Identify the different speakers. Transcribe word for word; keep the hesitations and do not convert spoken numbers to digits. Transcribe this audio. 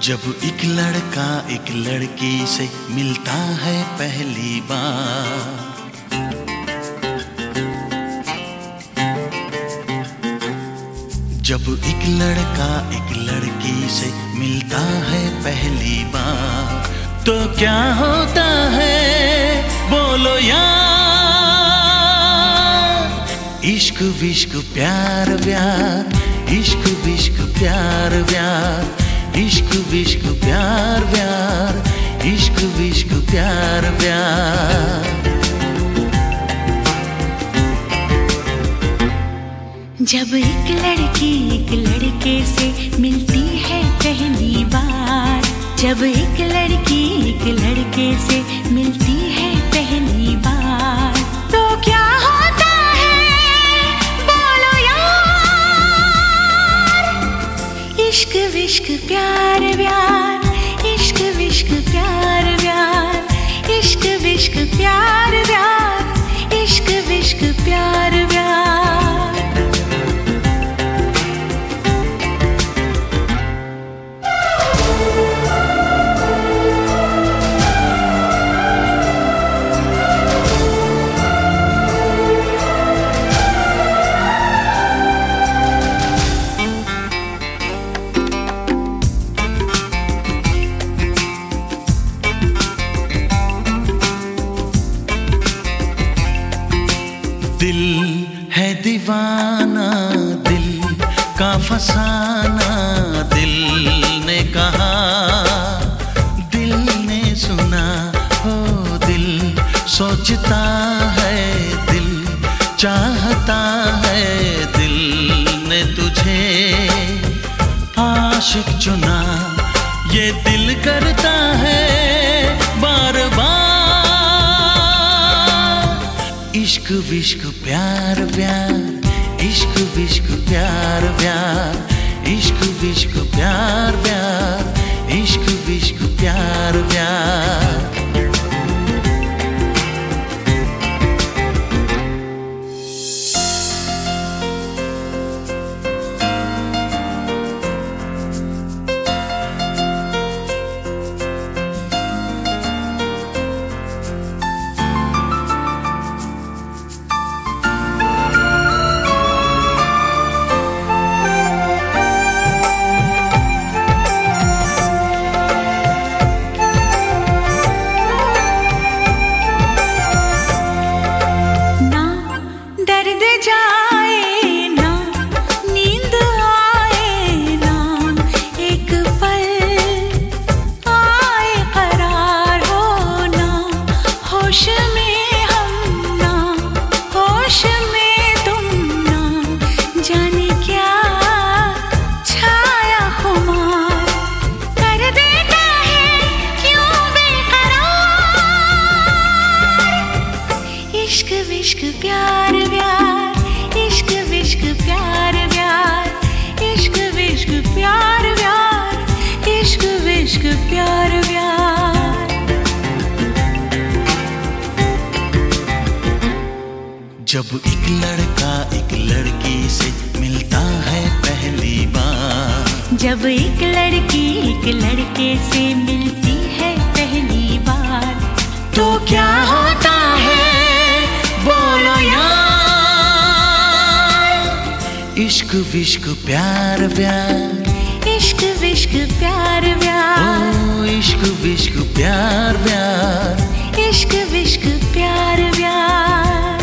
Speaker 1: जब एक लड़का एक लड़की से मिलता है पहली बार, जब एक लड़का एक लड़की से मिलता है पहली बार, तो क्या होता है बोलो यार। इश्क विश्क प्यार व्यार, इश्क विश्क प्यार व्यार, इश्क विश्क प्यार व्यार, इश्क विश्क प्यार व्यार।
Speaker 2: जब एक लड़की एक लड़के से मिलती है पहली बार, जब एक लड़की एक लड़के से मिलती है पहली बार, तो क्या होता है बोलो यार। इश्क विश्क प्यार व्यार, इश्क विश्क प्यार व्यार, इश्क विश्क प्यार व्यार, इश्क विश्क प्यार व्यार।
Speaker 1: दिल है दीवाना, दिल का फसाना, दिल ने कहा दिल ने सुना, हो दिल सोचता है, दिल चाहता है, दिल ने तुझे आशिक चुना, ये दिल करता है बार बार। इश्क विश्क प्यार व्यार, इश्क विश्क प्यार व्यार, इश्क विश्क प्यार व्यार, इश्क विश्क प्यार व्यार।
Speaker 2: इश्क विश्क प्यार व्यार, इश्क विश्क प्यार व्यार, इश्क विश्क प्यार व्यार, इश्क विश्क प्यार व्यार।
Speaker 1: जब एक लड़का एक लड़की से मिलता है पहली बार,
Speaker 2: जब एक लड़की एक लड़के से मिलती है पहली बार,
Speaker 1: तो क्या होता है बोलो यार। इश्क विश्क प्यार व्यार,
Speaker 2: इश्क विश्क प्यार व्यार,
Speaker 1: ओ इश्क विश्क प्यार व्यार,
Speaker 2: इश्क विश्क प्यार व्यार।